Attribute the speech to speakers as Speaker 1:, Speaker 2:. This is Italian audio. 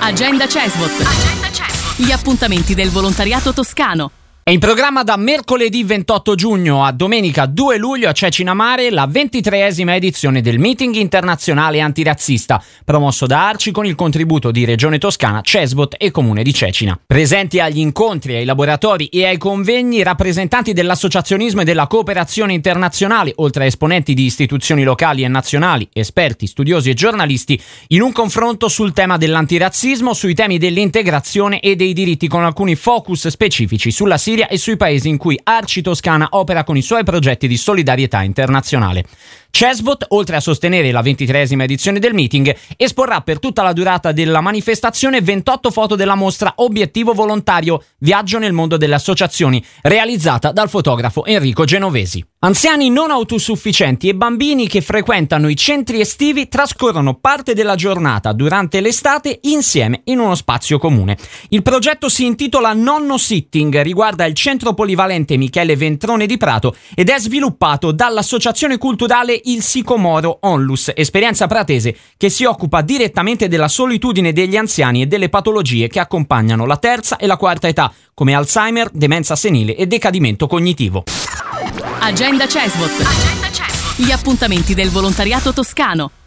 Speaker 1: Agenda CESVOT. Gli appuntamenti del volontariato toscano.
Speaker 2: È in programma da mercoledì 28 giugno a domenica 2 luglio a Cecina Mare la 23esima edizione del Meeting Internazionale Antirazzista, promosso da Arci con il contributo di Regione Toscana, CESVOT e Comune di Cecina. Presenti agli incontri, ai laboratori e ai convegni rappresentanti dell'associazionismo e della cooperazione internazionale, oltre a esponenti di istituzioni locali e nazionali, esperti, studiosi e giornalisti, in un confronto sul tema dell'antirazzismo, sui temi dell'integrazione e dei diritti, con alcuni focus specifici sulla Siria e sui paesi in cui Arci Toscana opera con i suoi progetti di solidarietà internazionale. CESVOT, oltre a sostenere la 23esima edizione del meeting, esporrà per tutta la durata della manifestazione 28 foto della mostra Obiettivo Volontario, Viaggio nel mondo delle associazioni, realizzata dal fotografo Enrico Genovesi. Anziani non autosufficienti e bambini che frequentano i centri estivi trascorrono parte della giornata durante l'estate insieme in uno spazio comune. Il progetto si intitola Nonno Sitting, riguarda il centro polivalente Michele Ventrone di Prato ed è sviluppato dall'associazione culturale Il Sicomoro Onlus, esperienza pratese che si occupa direttamente della solitudine degli anziani e delle patologie che accompagnano la terza e la quarta età, come Alzheimer, demenza senile e decadimento cognitivo.
Speaker 1: Agenda CESVOT. Gli appuntamenti del volontariato toscano.